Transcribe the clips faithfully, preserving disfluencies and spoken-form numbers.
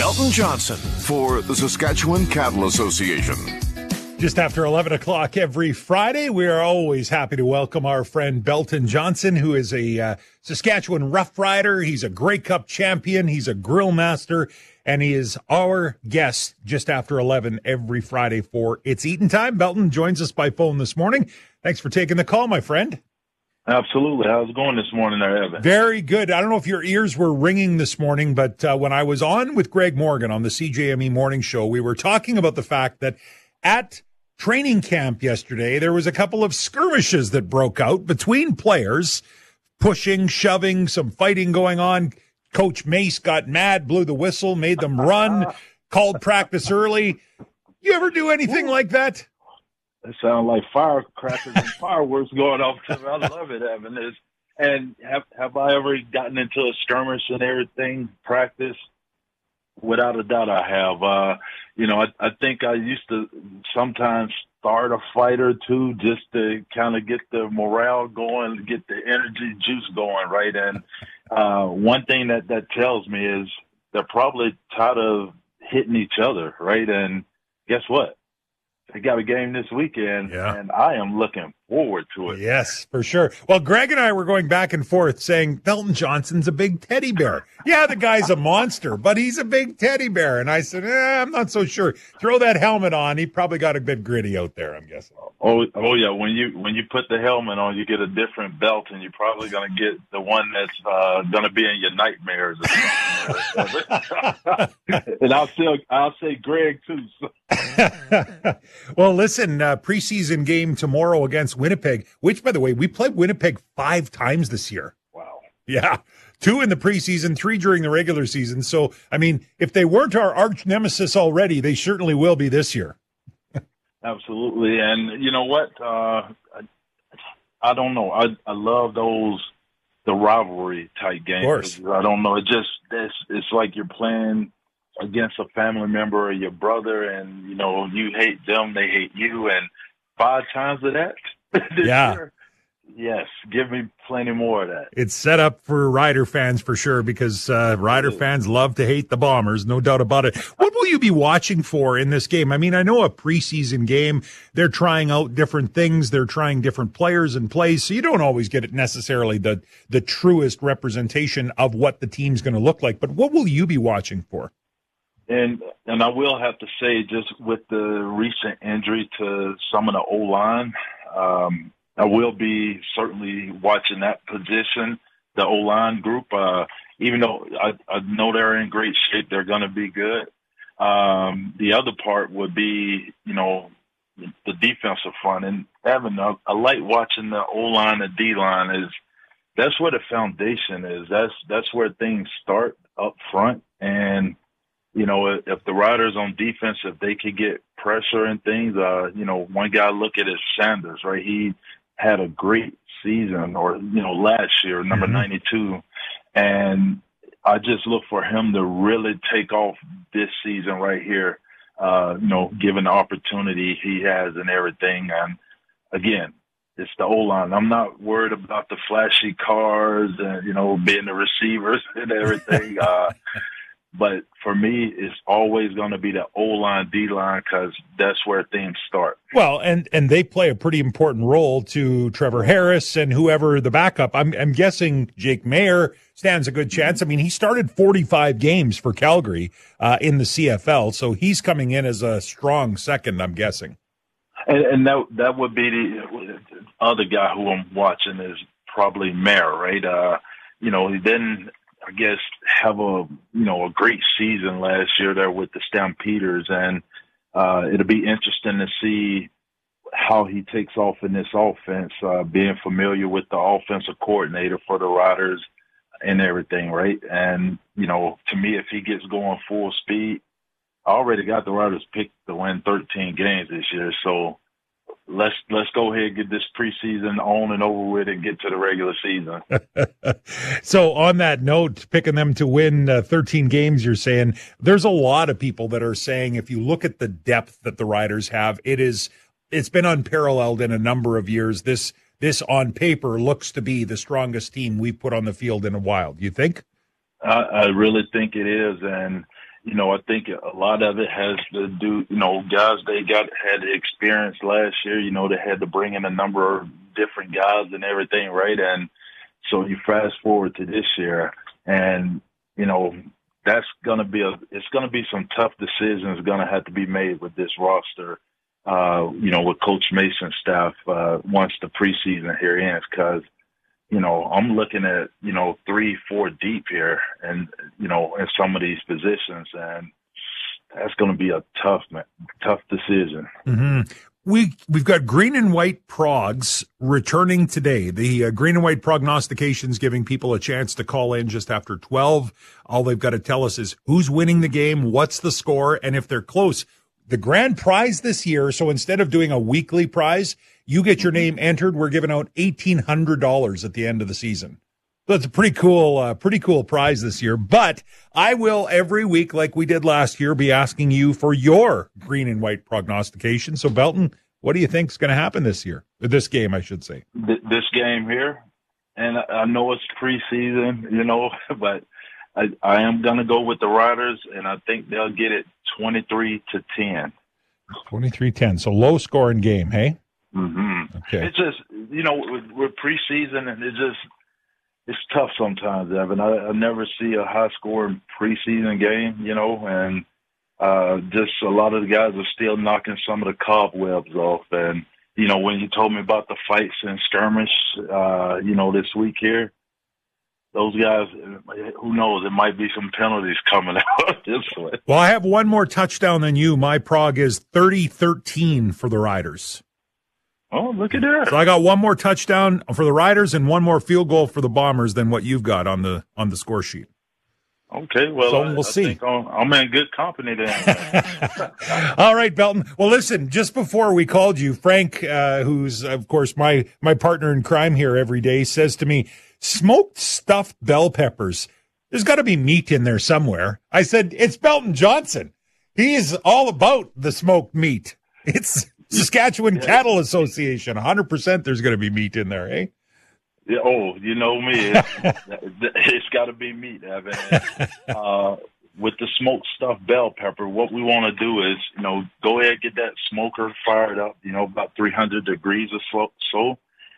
Belton Johnson for the Saskatchewan Cattle Association. Just after eleven o'clock every Friday, we are always happy to welcome our friend Belton Johnson, who is a uh, Saskatchewan Rough Rider. He's a Grey Cup champion. He's a grill master, and he is our guest just after eleven every Friday for It's Eatin' Time. Belton joins us by phone this morning. Thanks for taking the call, my friend. Absolutely. How's it going this morning there, Evan? Very good. I don't know if your ears were ringing this morning, but uh, when I was on with Greg Morgan on the C J M E Morning Show, we were talking about the fact that at training camp yesterday, there was a couple of skirmishes that broke out between players, pushing, shoving, some fighting going on. Coach Mace got mad, blew the whistle, made them run, called practice early. You ever do anything like that? It sounds like firecrackers and fireworks going off to me. I love it, Evan. It's, and have have I ever gotten into a skirmish and everything, practice? Without a doubt I have. Uh, you know, I, I think I used to sometimes start a fight or two just to kind of get the morale going, get the energy juice going, right? And uh, one thing that, that tells me is they're probably tired of hitting each other, right? And guess what? They got a game this weekend, yeah. And I am looking forward to it. Yes, for sure. Well, Greg and I were going back and forth saying Belton Johnson's a big teddy bear. Yeah, the guy's a monster, but he's a big teddy bear. And I said, eh, I'm not so sure. Throw that helmet on. He probably got a bit gritty out there, I'm guessing. Oh, oh yeah. When you when you put the helmet on, you get a different belt, and you're probably going to get the one that's uh, going to be in your nightmares. And I'll say I'll say Greg too. So. Well, listen, uh, preseason game tomorrow against Winnipeg, which, by the way, we played Winnipeg five times this year. Wow. Yeah. Two in the preseason, three during the regular season. So, I mean, if they weren't our arch nemesis already, they certainly will be this year. Absolutely. And you know what? Uh, I, I don't know. I, I love those, the rivalry type games. Of course. I don't know. It just, it's, it's like you're playing against a family member or your brother, and, you know, you hate them, they hate you, and five times of that this yeah. year. Yes, give me plenty more of that. It's set up for Rider fans for sure, because uh, Rider fans love to hate the Bombers, no doubt about it. What will you be watching for in this game? I mean, I know a preseason game, they're trying out different things, they're trying different players and plays, so you don't always get it necessarily the, the truest representation of what the team's going to look like. But what will you be watching for? And and I will have to say, just with the recent injury to some of the O-line, um, I will be certainly watching that position, the O-line group. Uh, even though I, I know they're in great shape, they're going to be good. Um, the other part would be, you know, the defensive front. And Evan, I, I like watching the O-line, the D-line. Is that's where the foundation is. That's that's where things start up front. And you know, if the Riders on defense, if they could get pressure and things, uh, you know, one guy I look at is Sanders, right? He had a great season, or, you know, last year, number mm-hmm. ninety-two. And I just look for him to really take off this season right here, uh, you know, given the opportunity he has and everything. And again, it's the O-line. I'm not worried about the flashy cars and, you know, being the receivers and everything. uh, But for me, it's always going to be the O-line, D-line, because that's where things start. Well, and, and they play a pretty important role to Trevor Harris and whoever the backup. I'm, I'm guessing Jake Maier stands a good chance. I mean, he started forty-five games for Calgary uh, in the C F L, so he's coming in as a strong second, I'm guessing. And, and that that would be the other guy who I'm watching is probably Maier, right? Uh, you know, he didn't – I guess, have a, you know, a great season last year there with the Stampeders. And uh, it'll be interesting to see how he takes off in this offense, uh, being familiar with the offensive coordinator for the Riders and everything, right? And, you know, to me, if he gets going full speed, I already got the Riders picked to win thirteen games this year. So let's let's go ahead and get this preseason on and over with and get to the regular season. So on that note, picking them to win uh, thirteen games, you're saying there's a lot of people that are saying if you look at the depth that the Riders have, it is it's been unparalleled in a number of years. This this on paper looks to be the strongest team we've put on the field in a while. Do you think? I, I really think it is, and you know, I think a lot of it has to do, you know, guys, they got had experience last year, you know, they had to bring in a number of different guys and everything, right? And so you fast forward to this year and, you know, that's going to be a, it's going to be some tough decisions going to have to be made with this roster, uh, you know, with Coach Mason's staff, uh, once the preseason here ends, because, you know, I'm looking at, you know, three, four deep here and, you know, in some of these positions, and that's going to be a tough, tough decision. Mm-hmm. We, we've got green and white progs returning today. The uh, green and white prognostications giving people a chance to call in just after twelve. All they've got to tell us is who's winning the game, what's the score, and if they're close. The grand prize this year, so instead of doing a weekly prize, you get your name entered. We're giving out eighteen hundred dollars at the end of the season. So it's a pretty cool, uh, pretty cool prize this year. But I will every week, like we did last year, be asking you for your green and white prognostication. So Belton, what do you think is going to happen this year? This game, I should say. This game here, and I know it's preseason, you know, but I, I am going to go with the Riders, and I think they'll get it twenty-three to ten. twenty-three ten. So low scoring game, hey? Mm-hmm. Okay. It's just, you know, with, with preseason, and it's just, it's tough sometimes, Evan. I, I never see a high-scoring preseason game, you know, and uh, just a lot of the guys are still knocking some of the cobwebs off. And, you know, when you told me about the fights and skirmish, uh, you know, this week here, those guys, who knows, it might be some penalties coming out this way. Well, I have one more touchdown than you. My prog is thirty thirteen for the Riders. Oh, look at that. So I got one more touchdown for the Riders and one more field goal for the Bombers than what you've got on the on the score sheet. Okay, well, so I, we'll I see. think I'm, I'm in good company then. All right, Belton. Well, listen, just before we called you, Frank, uh, who's, of course, my, my partner in crime here every day, says to me, smoked stuffed bell peppers. There's got to be meat in there somewhere. I said, it's Belton Johnson. He is all about the smoked meat. It's Saskatchewan yeah. Cattle Association. one hundred percent there's going to be meat in there, eh? Yeah, oh, you know me. It's, it's got to be meat, Evan. Uh, with the smoked stuffed bell pepper, what we want to do is, you know, go ahead and get that smoker fired up, you know, about three hundred degrees or so.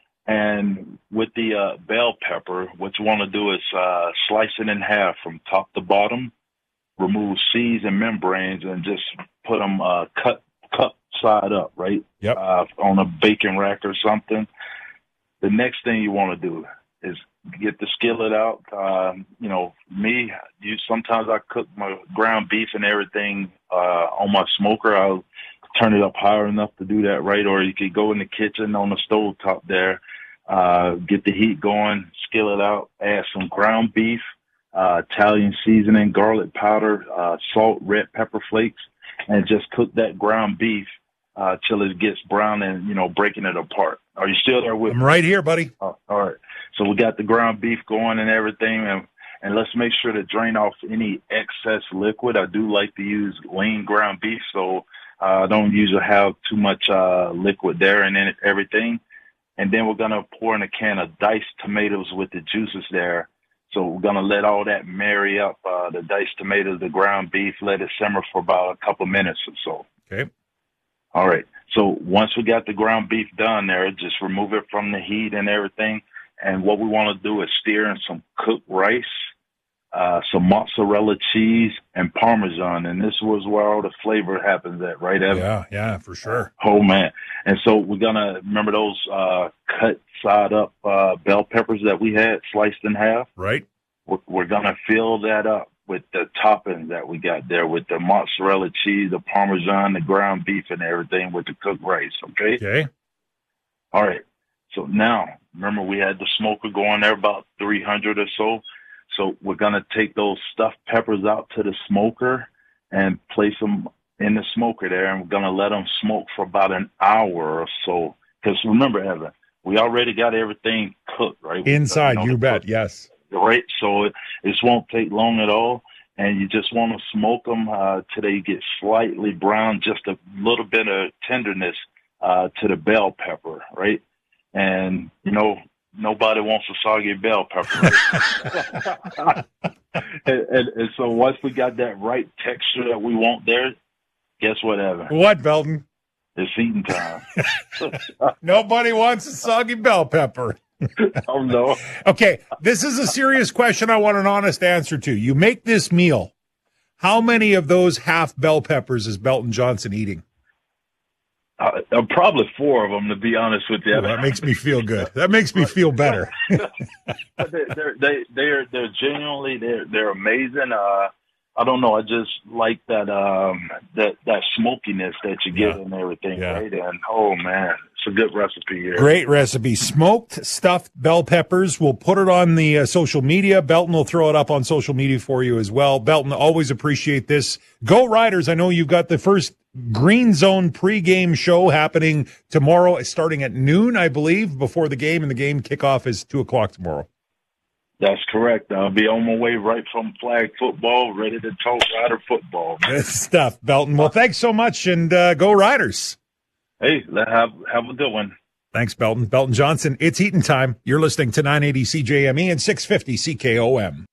And with the uh, bell pepper, what you want to do is uh, slice it in half from top to bottom, remove seeds and membranes, and just put them uh, cut, cut side up, right? Yep. Uh, on a baking rack or something. The next thing you want to do is get the skillet out. Um, you know, me, you sometimes I cook my ground beef and everything uh, on my smoker. I'll turn it up higher enough to do that, right? Or you could go in the kitchen on the stove top there, uh, get the heat going, skillet out, add some ground beef, uh, Italian seasoning, garlic powder, uh, salt, red pepper flakes, and just cook that ground beef uh, till it gets brown and, you know, breaking it apart. Are you still there with I'm me? right here, buddy. Uh, all right. So we got the ground beef going and everything, and, and let's make sure to drain off any excess liquid. I do like to use lean ground beef, so I uh, don't usually have too much uh, liquid there and then everything. And then we're going to pour in a can of diced tomatoes with the juices there. So we're going to let all that marry up, uh, the diced tomatoes, the ground beef, let it simmer for about a couple minutes or so. Okay. All right. So once we got the ground beef done there, just remove it from the heat and everything. And what we want to do is stir in some cooked rice, uh, some mozzarella cheese, and Parmesan. And this was where all the flavor happens at, right, Evan? Yeah, yeah, for sure. Oh, man. And so we're going to remember those uh, cut side up uh, bell peppers that we had sliced in half. Right. We're, we're going to fill that up with the toppings that we got there, with the mozzarella cheese, the Parmesan, the ground beef, and everything with the cooked rice, okay? Okay. All right. So now, remember we had the smoker going there about three hundred or so. So we're going to take those stuffed peppers out to the smoker and place them in the smoker there, and we're going to let them smoke for about an hour or so. Because remember, Evan, we already got everything cooked, right? Inside, you know, you bet, cook, yes. Right? So it, it won't take long at all. And you just want to smoke them uh, till they get slightly brown, just a little bit of tenderness uh, to the bell pepper, right? And, you know, nobody wants a soggy bell pepper. and, and, and so once we got that right texture that we want there, guess what, Evan? What, Belton? It's eating time. Nobody wants a soggy bell pepper. Oh, no. Okay, this is a serious question I want an honest answer to. You make this meal. How many of those half bell peppers is Belton Johnson eating? Uh, uh, probably four of them, to be honest with you. Ooh, that makes me feel good. That makes me feel better. they're, they're, they, they're, they're genuinely, they're, they're amazing. Uh, I don't know. I just like that, um, that, that smokiness that you get Yeah. and everything, Yeah. right? And, oh, man, it's a good recipe here. Great recipe. Smoked stuffed bell peppers. We'll put it on the uh, social media. Belton will throw it up on social media for you as well. Belton, always appreciate this. Go Riders. I know you've got the first Green Zone pregame show happening tomorrow, starting at noon, I believe, before the game, and the game kickoff is two o'clock tomorrow. That's correct. I'll be on my way right from flag football, ready to talk Rider football. Good stuff, Belton. Well, thanks so much, and uh, go Riders. Hey, let have have a good one. Thanks, Belton. Belton Johnson, it's eating time. You're listening to nine eighty C J M E and six fifty C K O M.